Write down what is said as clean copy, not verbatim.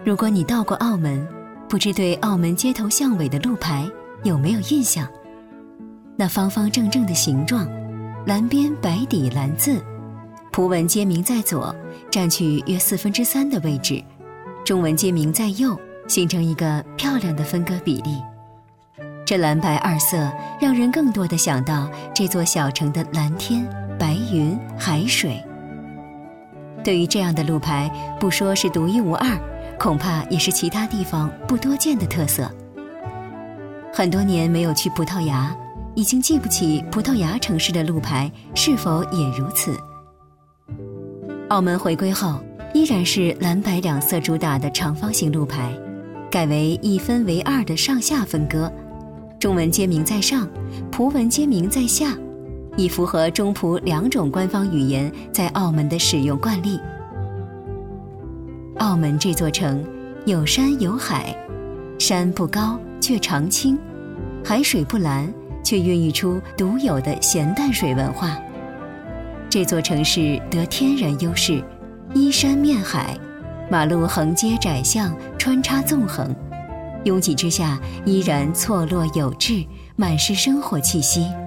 如果你到过澳门，不知对澳门街头巷尾的路牌有没有印象？那方方正正的形状，蓝边白底蓝字，葡文街名在左，占据约3/4的位置，中文街名在右，形成一个漂亮的分割比例。这蓝白二色让人更多地想到这座小城的蓝天、白云、海水。对于这样的路牌，不说是独一无二，恐怕也是其他地方不多见的特色。很多年没有去葡萄牙，已经记不起葡萄牙城市的路牌是否也如此。澳门回归后，依然是蓝白两色主打的长方形路牌，改为1分为2的上下分割，中文街名在上，葡文街名在下，以符合中葡两种官方语言在澳门的使用惯例。澳门这座城有山有海，山不高却常青，海水不蓝却孕育出独有的咸淡水文化。这座城市得天然优势，依山面海，马路横街窄巷，穿插纵横，拥挤之下依然错落有致，满是生活气息。